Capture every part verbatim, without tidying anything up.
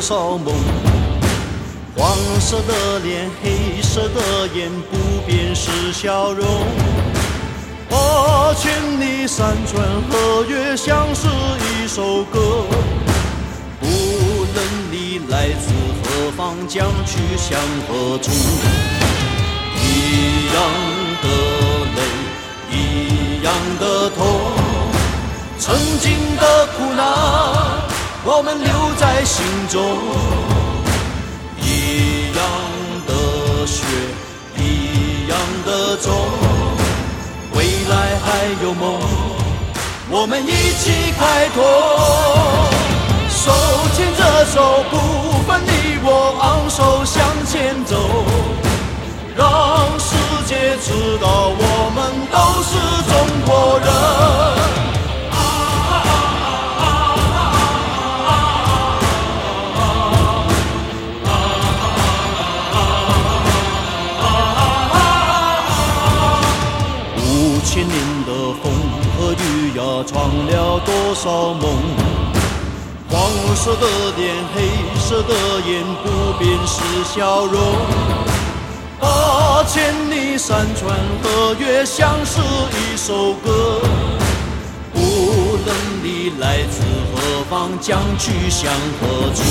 少梦。黄色的脸，黑色的眼，不变是笑容。八千里山川河岳，像是一首歌。不论你来自何方，将去向何处。一样的泪，一样的痛，曾经的苦难，我们留在心中。一样的血，一样的种，未来还有梦，我们一起开拓。手牵着手，不分你我，昂首向前走，让世界知道我们都是中国人。五千年的风和雨呀，闯了多少梦。黄色的脸，黑色的眼，不变是笑容。八千里山川河岳，像是一首歌。无论你来自何方，将去向何处。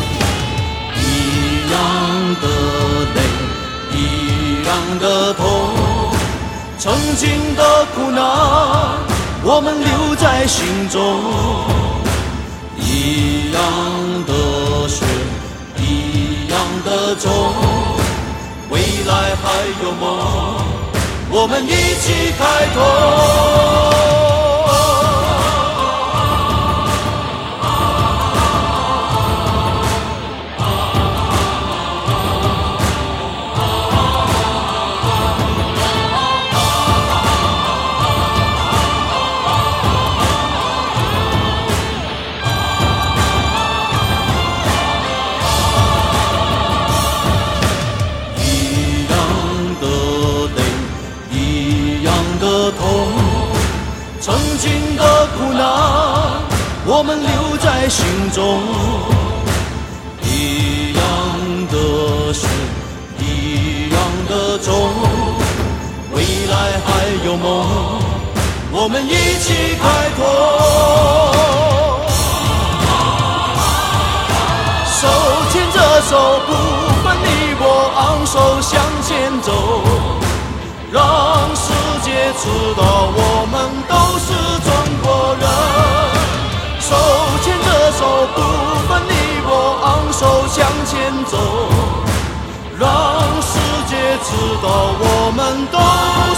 一样的泪，一样的痛，曾经的苦难，我们留在心中。一样的血，一样的种，未来还有梦，我们一起开拓。曾经的苦难，我们留在心中。一样的血，一样的种，未来还有梦，我们一起开拓。手牵着手，不分你我，昂首向前走，让世界知道我们都是中国人。手牵着手，不分你我，昂首向前走，让世界知道我们都